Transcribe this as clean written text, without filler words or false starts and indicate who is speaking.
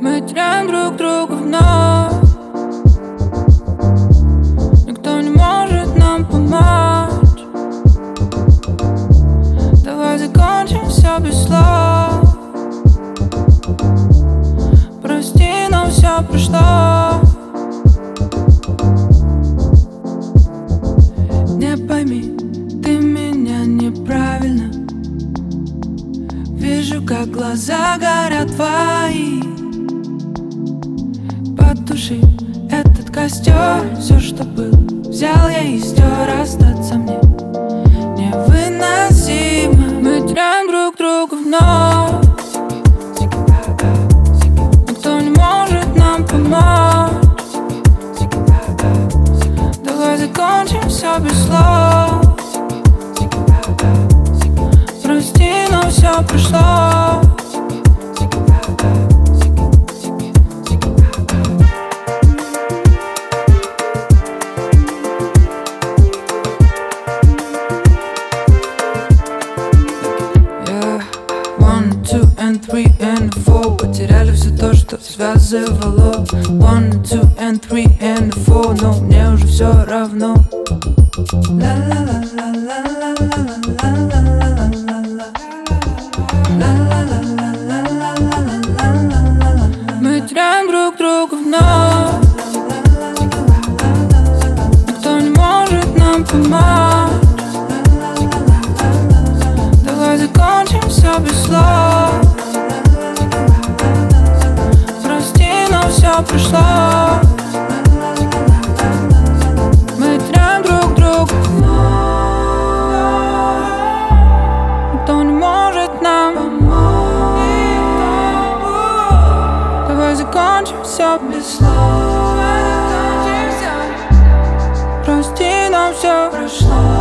Speaker 1: Мы теряем друг друга вновь. Никто не может нам помочь. Давай закончим все без слов. Прости, но все прошло. Не пойми, ты меня неправильно. Вижу, как глаза горят твои. Потуши этот костер. Все, что было, взял я и стер. Остаться мне невыносимо. Мы теряем друг друга вновь. Никто не может нам помочь. Давай закончим все без слов. Прости, но все прошло. Two and three and four. Потеряли все то, что связывало. One, two and three and four. Но мне уже все равно. Мы теряем друг друга вновь. Никто не может нам помочь. Давай закончим все без слов. Прости, но все прошло. Мы теряем друг друга. Никто не может нам помочь. Давай закончим все без слов. Прости, но все прошло.